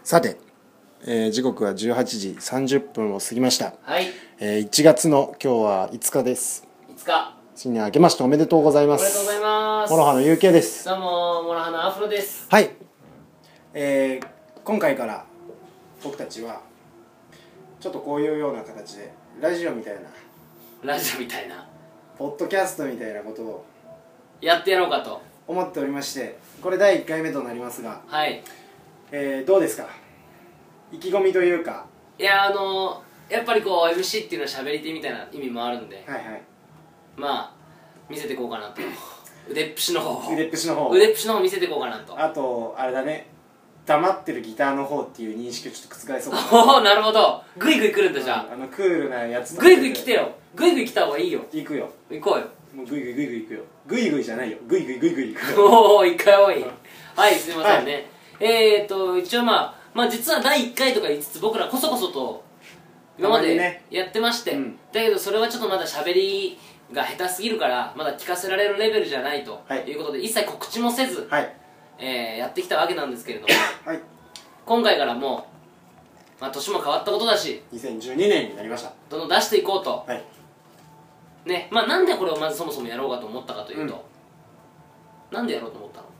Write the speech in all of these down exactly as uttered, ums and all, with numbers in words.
さて、えー、時刻はじゅうはちじさんじゅっぷんを過ぎました。 はい、 えー、いちがつの今日はいつかです。 いつか新年明けましておめでとうございます。 おめでとうございます。 モロハのゆうけいです。 どうもモロハのアフロです。 はい、えー、今回から僕たちはちょっとこういうような形でラジオみたいなラジオみたいなポッドキャストみたいなことをやってやろうかと思っておりまして、これだいいっかいめとなりますが、 はい、 えー、どうですか、意気込みというか。 いやあのー、やっぱりこう エムシー っていうのは喋り手みたいな意味もあるんで、 はいはい、 まあ見せていこうかなと腕っぷしの方腕っぷしの方腕っぷしの方見せていこうかなと。 あとあれだね、黙ってるギターの方っていう認識をちょっと覆そうかな。 おお、なるほど、グイグイ来るんだ。じゃあ、 あのクールなやつグイグイ来てよ、グイグイ来た方がいいよ。 行くよ、 行こうよ。 もうグイグイグイグイ行くよ。グイグイじゃないよ、グイグイグイグイ行くよ。 おお、一回多い。はい、すいませんね、はい、えーと一応まあまあ実はだいいっかいとか言いつつ僕らこそこそと今までやってまして、ね、うん、だけどそれはちょっとまだ喋りが下手すぎるからまだ聞かせられるレベルじゃないということで、はい、一切告知もせず、はい、えー、やってきたわけなんですけれども、はい、今回からもう、まあ、年も変わったことだしにせんじゅうにねんになりました。 どんどん出していこうと、 はい、 ね、まあなんでこれをまずそもそもやろうかと思ったかというと、うん、なんでやろうと思ったの？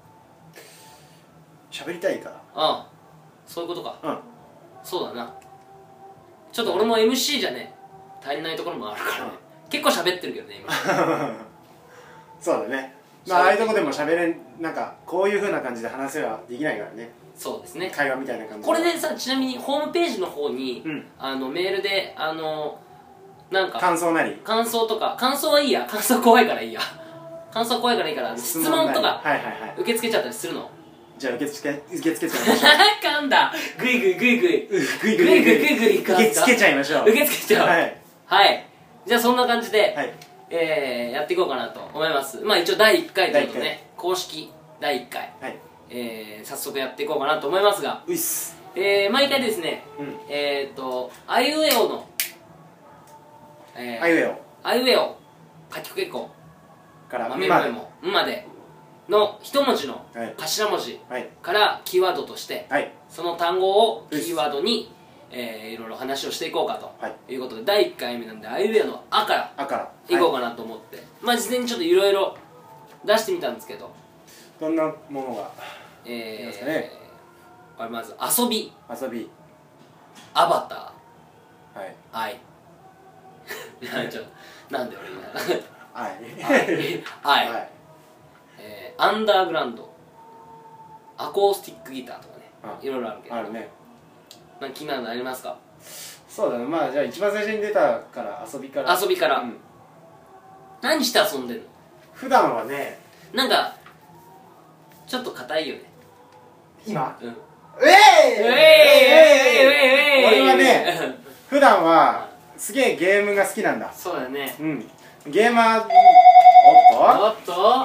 喋りたいから。 ああ、そういうことか。 うん、そうだな。ちょっと俺も エムシー じゃね足りないところもあるからね、うん、結構喋ってるけどね今そうだね、まあああいうとこでも喋れん、なんかこういう風な感じで話せばできないからね。 そうですね、 会話みたいな感じ。 これでさ、ちなみにホームページの方に、うん、あのメールであのなんか感想なり感想とか、感想はいいや、感想怖いからいいや感想怖いからいいから質問とか受け付けちゃったりするの。 じゃあ受け付け受け付けちゃいましょう。 噛んだ、グイグイグイグイグイグイグイグイグイ受け付けちゃいましょう。 受け付けちゃう。はい、はい、じゃあそんな感じで、はい、えー、やっていこうかなと思います。まあ一応だいいっかいということでね、公式だいいっかい、はい、えー、早速やっていこうかなと思いますが、ういっす、えー、毎回ですね、うん、えーっとあいうえおの、 えー、あいうえおあいうえお書きくけこからまめもめもんまでの一文字の頭文字からキーワードとして、はい、その単語をキーワードに、えー、いろいろ話をしていこうかということで、だいいっかいめなんであいうえおのあからいこうかなと思って、はい、まあ事前にちょっといろいろ出してみたんですけど、 どんなものがえー、 いますかね。 これまず遊び、 遊び、 アバター、はい、 愛ちょなんで俺今愛愛愛、えー、アンダーグラウンド、アコースティックギターとかね、いろいろあるけど、 あるね。 なんか気になるのありますか？ そうだね、まあじゃあ一番最初に出たから遊びから。 遊びから、うん、何して遊んでんの？ 普段はね、 なんかちょっと硬いよね今。うん、うえいえいえいえいえい、 俺はね普段はすげえゲームが好きなんだ。 そうだね、 うん、ゲーマー。おっとおっと、はい、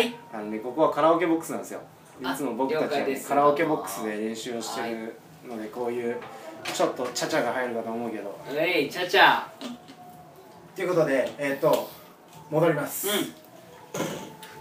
あのね、ここはカラオケボックスなんですよ。いつも僕たちは、ね、カラオケボックスで練習をしてるので、こういうちょっとチャチャが入るかと思うけど、 えいチャチャということで、えっと戻ります。うん、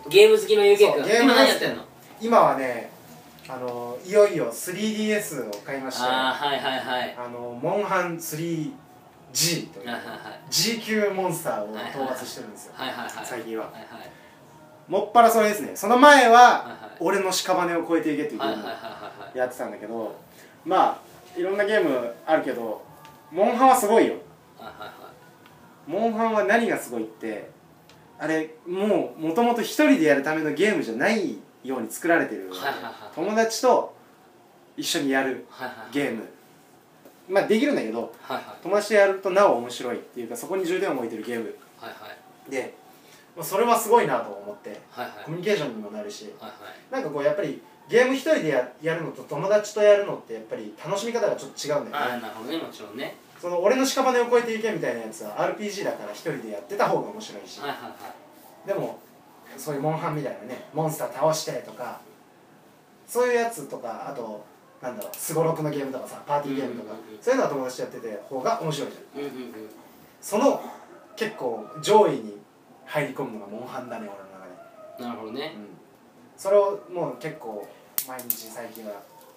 ゲーム好きのゆうけいくん、今何やってんの？ 今はね、あのいよいよ スリーディーエス を買いまして、 ああはいはいはい、 あのモンハン スリージー という ジー 級モンスターを討伐してるんですよ、最近は。もっぱらそれですね。その前は俺の屍を越えていけっていうゲームをやってたんだけど、まあいろんなゲームあるけどモンハンはすごいよ。モンハンは何がすごいって、あれもうもともと一人でやるためのゲームじゃないように作られてる。友達と一緒にやるゲーム、まあできるんだけど、友達とやるとなお面白いっていうか、そこに重点を置いてるゲームで、それはすごいなと思って、コミュニケーションにもなるし、なんかこうやっぱりゲーム一人で や, やるのと友達とやるのってやっぱり楽しみ方がちょっと違うんだよね。 なるほどね、もちろんね。 その俺の屍を越えていけみたいなやつは アールピージー だから一人でやってた方が面白いし、でもそういうモンハンみたいなね、モンスター倒してとかそういうやつとか、あとなんだろう、すごろくのゲームとかさ、パーティーゲームとか、そういうのは友達とやってて方が面白いじゃん。その結構上位に入り込むのがモンハンだね、俺の中で。 なるほどね、 うん、それをもう結構毎日最近は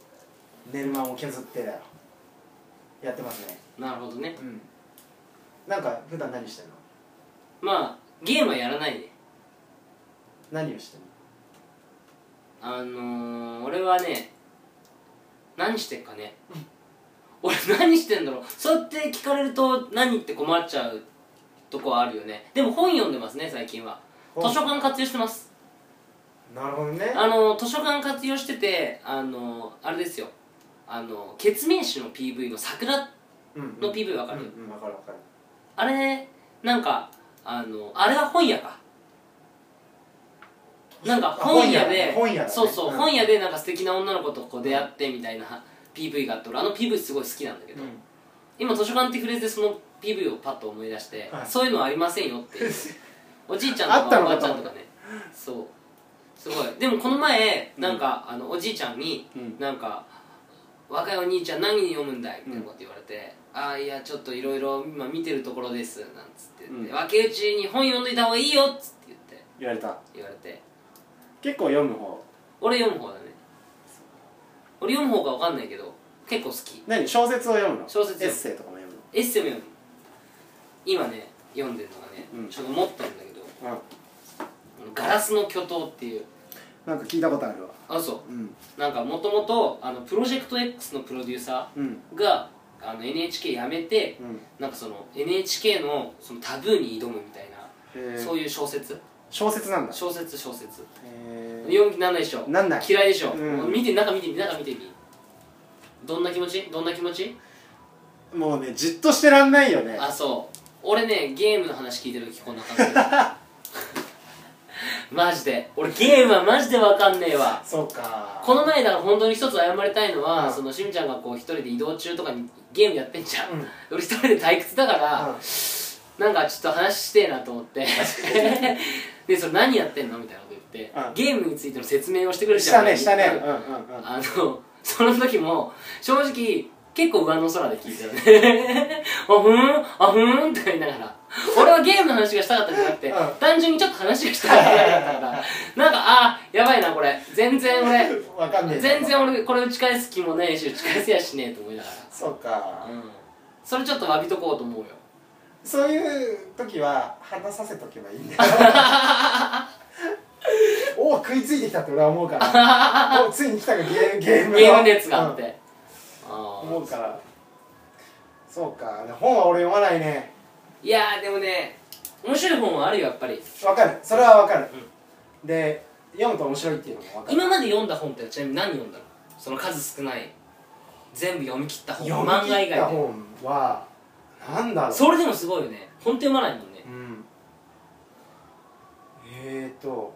寝る間を削ってだよやってますね。 なるほどね。 うん。なんか普段何してんの？ まあゲームはやらないね。 何をしてんの？ あのー、俺はね何してっかね俺何してんだろう。そうやって聞かれると何って困っちゃうとこはあるよね。でも本読んでますね最近は。図書館活用してます。 なるほどね。 あの図書館活用してて、あのあれですよ、あのケツメイシの ピーブイ の桜の ピーブイ わかる？ うんうん、わかるわかる。 あれなんかあのあれは本屋かなんか本屋で、 本屋、ね、 そうそう、 うん、 本屋でなんか素敵な女の子とこう出会ってみたいな ピーブイ があって、俺あの ピーブイ すごい好きなんだけど、うん、今図書館ってフレーズでその ピーブイ をパッと思い出して、はい、そういうのありませんよっていうおじいちゃんとかおばあちゃんとかね、そうすごい。でもこの前なんか、うん、あのおじいちゃんに、うん、なんか若いお兄ちゃん何読むんだいみたいなこと言われて、うん、ああいやちょっといろいろ今見てるところですなんつって言って、うん、若いうちに本読んどいた方がいいよっつって言って言われた言われて結構読む方？俺読む方だね。俺読む方か分かんないけど結構好き。 何小説を読むの？ 小説エッセイとかも読むの？ エッセイも読む。今ね読んでるのがね、うん、ちょっと持ってるんだけど、うん、ガラスの巨塔っていう、 なんか聞いたことあるわ。 あ、そう、うん、なんかもともとプロジェクト X のプロデューサーが、うん、あの エヌエイチケー 辞めて、うん、なんかその エヌエイチケー の, そのタブーに挑むみたいな、そういう小説。 小説なんだ。 小説小説。読む気なんないでしょ。 なんない。 嫌いでしょ。うん、見て中見てみ中見てみ。どんな気持ち？どんな気持ち？ もうねじっとしてらんないよね。 あ、そう。俺ねゲームの話聞いてる時こんな感じ。マジで。俺ゲームはマジでわかんねえわ。 そうか。 この前だから本当に一つ謝りたいのは、うん、そのしみちゃんがこう一人で移動中とかにゲームやってんじゃん。うん、俺一人で退屈だから。うん、なんかちょっと話してえなと思ってで、それ何やってんのみたいなこと言って、うん、ゲームについての説明をしてくれるじゃん。 したねしたね。 あのその時も正直結構上の空で聞いてるねあふーんあふーんって言いながら、俺はゲームの話がしたかったんじゃなくて、うん、単純にちょっと話がしたかったからなんかあーやばいなこれ全然俺わかんねえ全然俺これ打ち返す気もねえし打ち返せやしねえと思いながら。 そうか、 うん、それちょっと詫びとこうと思うよ。 そういう時は話させとけばいいんだよおお食いついてきたって俺は思うからおついに来たかゲーゲームのゲーム熱があって、 うん、あ思うから。そうか。本は俺読まないね。 いやーでもね面白い本はあるよやっぱり。 わかる、それはわかる、うん、で読むと面白いっていうのもわかる。 今まで読んだ本ってちなみに何読んだの？その数少ない全部読み切った本、 読み切った本はなんだろう。 それでもすごいよね。本って読まないもんね。うん、 えーと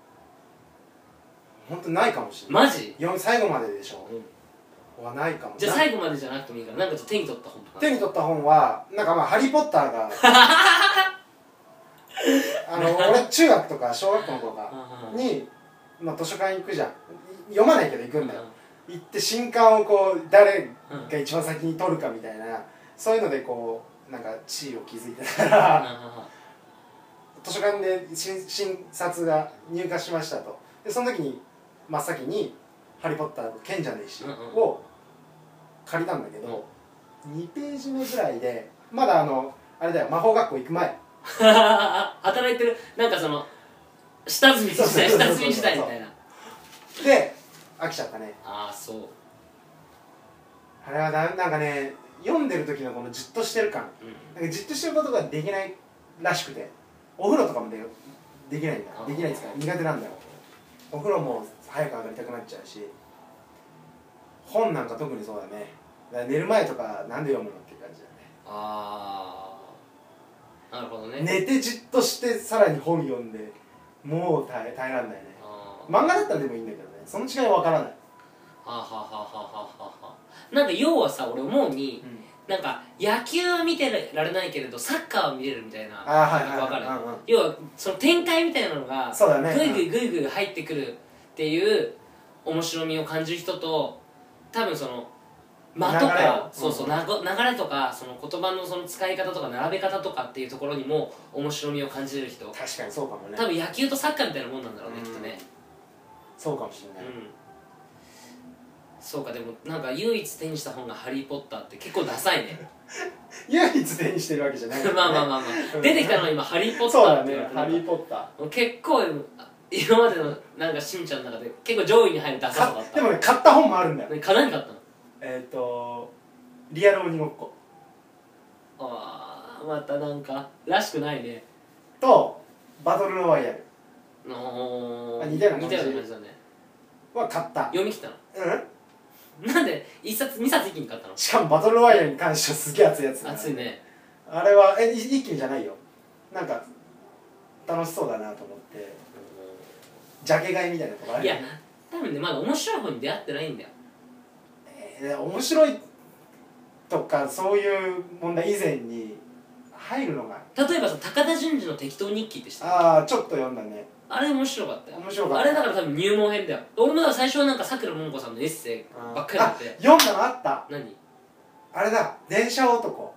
本当ないかもしれない。 マジ？ 読む最後まででしょ、うん、はないかも。 じゃあ最後までじゃなくてもいいから、なんかちょっと手に取った本とか。 手に取った本はなんかまあハリー・ポッターがあの俺中学とか小学校の頃かに、まあ、図書館行くじゃん。読まないけど行くんだよ。行って新刊をこう誰が一番先に取るかみたいな、そういうのでこうなんか地位を築いてたから図書館で 新, 新冊が入荷しましたと。でその時に真っ先に「ハリー・ポッターの賢者の石」を借りたんだけど、にページ目ぐらいでまだあのあれだよ、魔法学校行く前働いてるなんかその下積み時代下積み時代みたいなで飽きちゃったね。 ああそう。 あれはな、なんかね読んでる時のこのじっとしてる感、うん、なんかじっとしてることができないらしくて、お風呂とかも で, できないんだできないですから苦手なんだよ。お風呂も早く上がりたくなっちゃうし、本なんか特にそうだね。だから寝る前とかなんで読むのっていう感じだね。 ああなるほどね。 寝てじっとしてさらに本読んでもう耐え、耐えらんないね。漫画だったらでもいいんだけどね、その違いは分からない。はあはあはあはあはあ。なんか要はさ、俺思うに、うん、なんか野球は見てられないけれどサッカーは見れるみたいな。 あはいはい、 分かる、うんうん、要はその展開みたいなのがグイグイグイグイ入ってくるっていう面白みを感じる人と、多分その間とかそうそう、うん、流れとかその言葉のその使い方とか並べ方とかっていうところにも面白みを感じれる人、 確かにそうかもね。 多分野球とサッカーみたいなもんなんだろうね、きっとね。 そうかもしれない、うん、 そうか。でもなんか唯一手にした本が「ハリー・ポッター」って結構ダサいね。 唯一手にしてるわけじゃない、ね、 まあまあまあまあ出てきたのは今「ハリー・ポッター」って言われて、 そうだね、ハリー・ポッター結構今までのなんかしんちゃんの中で結構上位に入るダサさだった。 でもね、買った本もあるんだよ。 何買ったの？ えっとリアル鬼ごっこ。 ああ、またなんからしくないね。 とバトルロワイヤルの似たような感じだねは買った。 読み切ったの？ うん。 なんで一冊二冊一気に買ったの？ しかもバトルロワイヤルに関してはすげえ熱いやつ、 熱いね。 あれはえ一気にじゃないよ。なんか楽しそうだなと思ってジャケ買いみたいなとこある。 いや多分ね、まだ面白い本に出会ってないんだよ。 えー、面白いとかそういう問題以前に入るのが、 例えばさ、高田純次の適当日記って知ってる？ ああ、ちょっと読んだね。 あれ面白かったよ。 面白かった。 あれだから多分入門編だよ。俺も最初はなんかさくらももこさんのエッセイばっかりだって。 読んだのあった。 何？ あれだ、電車男。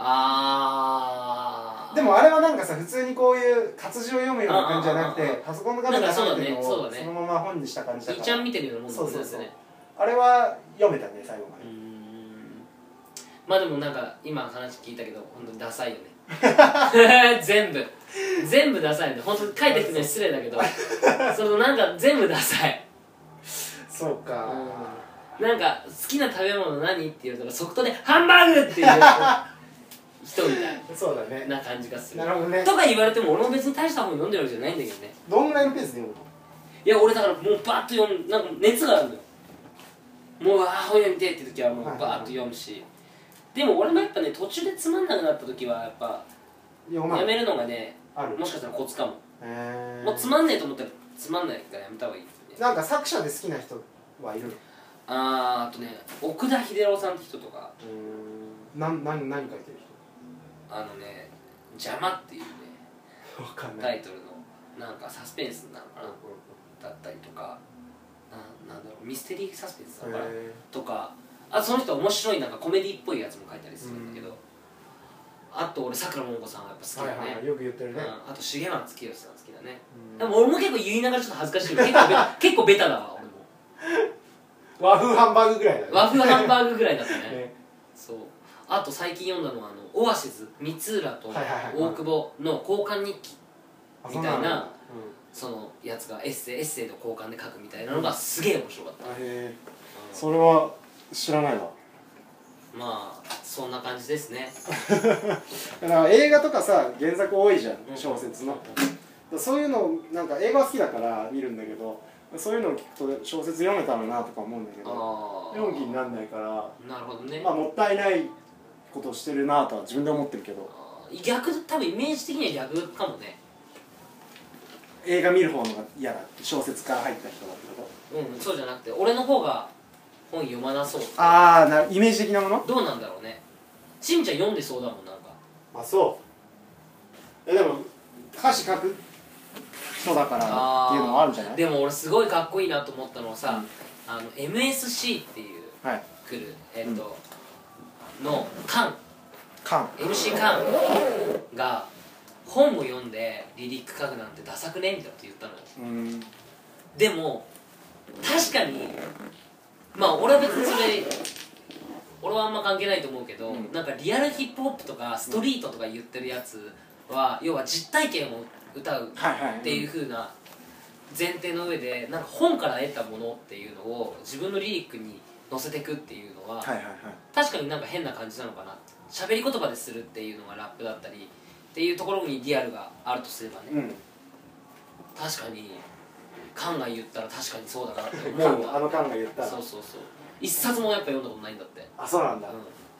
あー。 でもあれはなんかさ、普通にこういう活字を読むような感じじゃなくて、パソコンの画面で読めてるのをそのまま本にした感じだから。 いちゃん見てるようなもんだね。 そうそうそう。あれは読めたね、最後まで。 まあでもなんか今話聞いたけど本当にダサいよね。全部全部ダサいんで、本当に書いてる人には失礼だけどそのなんか全部ダサい。 そうか、 うん、なんか好きな食べ物何って言うと即答でハンバーグっていう人みたいそうだねな感じがする。 なるほどね。 とか言われても俺も別に大した本読んでるわけじゃないんだけどね。 どんぐらいのペースで読むの？ いや俺だからもうバーッと読む、なんか熱があるのよ。もうああ本読みてって時はもうバーッと読むし、でも俺もやっぱね途中でつまんなくなった時はやっぱやめるのがね、もしかしたらコツかも。もうつまんねえと思ったらつまんないからやめた方がいい、ね、 なんか作者で好きな人はいるの？ あー、あとね奥田秀郎さんって人とか。 うーん、な何何書いてる人？あのね「邪魔」っていうねタイトルのなんかサスペンスなのかな、だったりとか、ななんだろうミステリーサスペンスだからとか、あその人は面白いなんかコメディっぽいやつも書いたりするんだけど、あと俺さくらももこさんがやっぱ好きだね、はいはい、よく言ってるね、うん、あと重松清さん好きだね。でも俺も結構言いながらちょっと恥ずかしい結構ベ結構ベタだわ俺も。 和風ハンバーグぐらいだね。 和風ハンバーグぐらいだったね。ね、そう。あと最近読んだのはあのオアシズ三浦と大久保の交換日記みたいなそのやつがエッセイエッセイと交換で書くみたいなのがすげえ面白かった。へえ、 それは知らないわ。 まあそんな感じですね。 だから映画とかさ原作多いじゃん、小説の。そういうのなんか映画は好きだから見るんだけど、そういうのを聞くと小説読めたらなとか思うんだけど読む気にならないから。 なるほどね。 まあもったいないことをしてるなとは自分で思ってるけど、 逆多分イメージ的には逆かもね。 映画見る方のが嫌だって小説から入った人だってこと？ うん、そうじゃなくて俺の方が本読まなそう。 ああ、なイメージ的なもの？ どうなんだろうね。しんちゃん読んでそうだもんなんか。 あ、そうえでも歌詞書く人だからっていうのもあるんじゃない？ でも俺すごいかっこいいなと思ったのはさ、うん、あの エムエスシー っていう、はい、来るえっと、うん、のカンカンエムシー カンが本を読んでリリック書くなんてダサくねみたいなこと言ったのよ。うん、でも確かにまあ俺は別にそれ俺はあんま関係ないと思うけど、うん、なんかリアルヒップホップとかストリートとか言ってるやつは、うん、要は実体験を歌うっていう風な前提の上でなんか本から得たものっていうのを自分のリリックに乗せていくっていうのは、はいはいはい、確かになんか変な感じなのかな。喋り言葉でするっていうのがラップだったりっていうところにリアルがあるとすればね、うん、確かにカンが言ったら確かにそうだなって思うわ。 あのカンが言ったらそうそうそう。一冊もやっぱ読んだことないんだって。 あ、そうなんだ、うん、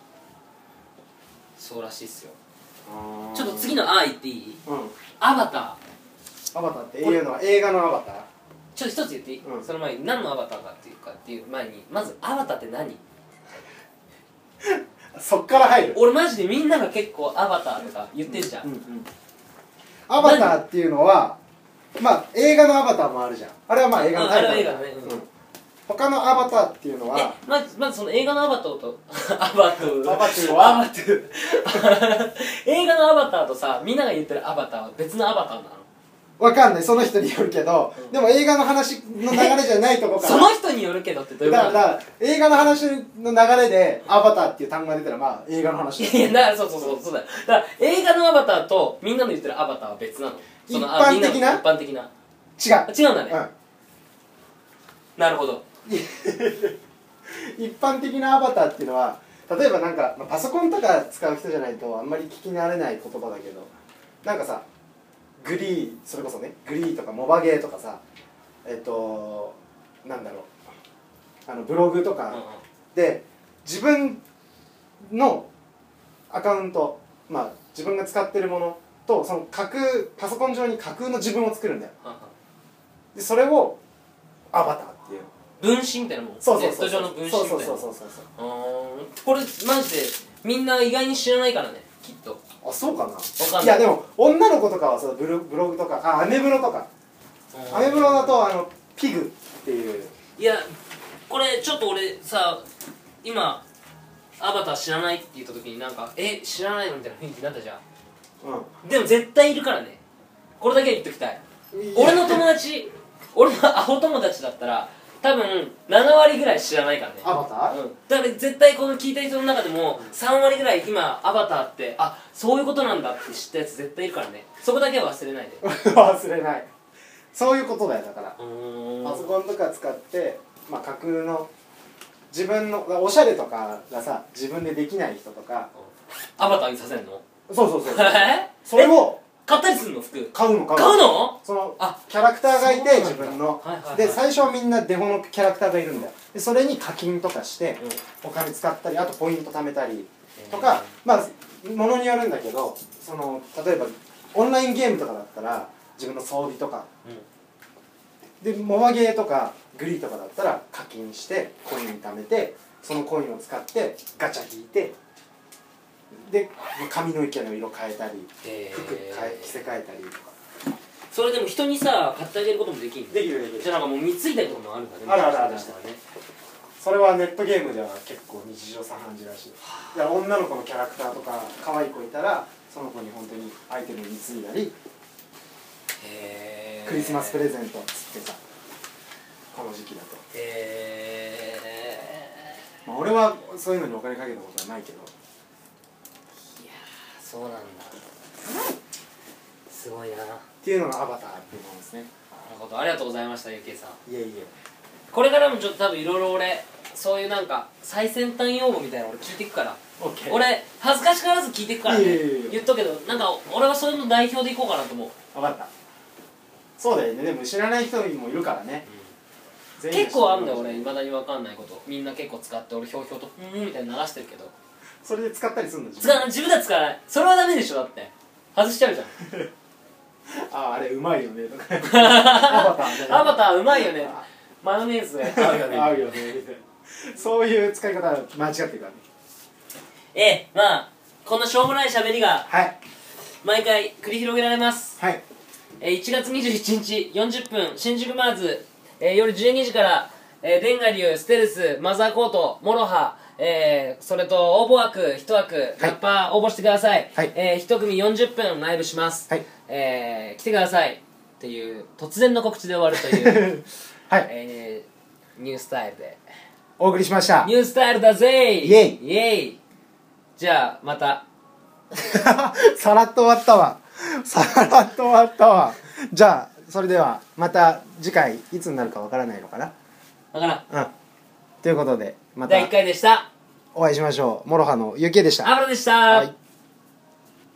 そうらしいっすよ。ちょっと次の「あ」言っていい？うん、アバター。アバターっていうのは映画のアバター？ ちょっと一つ言っていい？うん、その前に何のアバターかっていうかっていう前にまずアバターって何？ そっから入る。 俺マジでみんなが結構アバターとか言ってんじゃん、うんうんうん、 アバターっていうのはまあ映画のアバターもあるじゃん。あれはまあ映画のタイトル。あれは映画ね、うんうん、他のアバターっていうのはえまず、まずその映画のアバターとアバトゥーアバトゥーはアバトゥー映画のアバターとさみんなが言ってるアバターは別のアバターなの？ わかんない、その人によるけど、うん、でも映画の話の流れじゃないとこからその人によるけどってどういうことだから映画の話の流れでアバターっていう単語が出たらまあ映画の話いやだからそうそうそうそうだよだから映画のアバターとみんなの言ってるアバターは別なの一般的な一般的な違う違うんだね、 うん、 なるほど一般的なアバターっていうのは例えばなんか、まあ、パソコンとか使う人じゃないとあんまり聞き慣れない言葉だけどなんかさグリーそれこそねグリーとかモバゲーとかさえっとなんだろうあのブログとかで自分のアカウントまあ自分が使ってるものとその架空パソコン上に架空の自分を作るんだよでそれをアバターっていう分身みたいなもんそうそうそうネット上の分身みたいなそうそうそうそうそうこれマジでみんな意外に知らないからねきっとあそうかなわかんないいやでも女の子とかはそうブロブログとかあアメブロとかアメブロだとあのピグっていういやこれちょっと俺さ今アバター知らないって言った時になんかえ知らないのみたいな雰囲気になったじゃん、うん、でも絶対いるからねこれだけは言っときたい俺の友達俺のアホ友達だったら多分ななわりぐらい知らないからねアバター、 うん、だから絶対この聞いた人の中でもさんわりぐらい今アバターってあそういうことなんだって知ったやつ絶対いるからねそこだけは忘れないで忘れないそういうことだよだからパソコンとか使って、まあ、架空の自分のおしゃれとかがさ自分でできない人とかアバターにさせるのそうそうそうそれを買ったりするの服買うの買うの買うのそのキャラクターがいて自分の、はいはいはい、で最初はみんなデフォのキャラクターがいるんだよでそれに課金とかして、うん、お金使ったりあとポイント貯めたりとか、えー、まあものによるんだけどその例えばオンラインゲームとかだったら自分の装備とか、うん、でモバゲーとかグリーとかだったら課金してコイン貯めてそのコインを使ってガチャ引いてで髪の毛の色変えたり、えー、服変え着せ替えたりとかそれでも人にさ買ってあげることもできるできるできるじゃあなんかもう貢いだりとかもあるんだねあるあるあるしたらねそれはネットゲームでは結構日常茶飯事らしいだから女の子のキャラクターとか可愛い子いたらその子に本当にアイテム貢いだりへクリスマスプレゼントっつってさこの時期だとへえ、まあ、俺はそういうのにお金かけたことはないけどそうなんだすごいなっていうのがアバターっていうものですねなるほどありがとうございましたゆきえさんいえいえこれからもちょっと多分いろいろ俺そういうなんか最先端用語みたいなの俺聞いていくから俺恥ずかしからず聞いていくからね言っとくけどなんか俺はそういうの代表でいこうかなと思う分かったそうだよねでも知らない人もいるからね、 うん、結構あるんだよ俺いまだに分かんないことみんな結構使って俺ひょうひょうと「うん」みたいな流してるけどそれで使ったりするの自分自分では使わないそれはダメでしょだって外しちゃうじゃんあああれうまいよねとかアバターアバターうまいよねマヨネーズが合うよね合うよねそういう使い方は間違ってるからねええまあこんなしょうもない喋りが毎回繰り広げられますはいえいちがつにじゅういちにちよんじゅっぷん新宿マーズ、えー、夜じゅうにじからえー、レンガリュウ、ステルス、マザーコート、モロハ、えー、それと応募枠いち枠、はい、ラッパー応募してください、はいえー、いち組よんじゅっぷんライブします、はいえー、来てくださいっていう突然の告知で終わるというはいえー、ニュースタイルでお送りしましたニュースタイルだぜイエイイエイじゃあまたさらっと終わったわさらっと終わったわじゃあそれではまた次回いつになるかわからないのかなだからうんということでまただいいっかいでしたお会いしましょうモロハのゆきえでしたアブラでした、 はい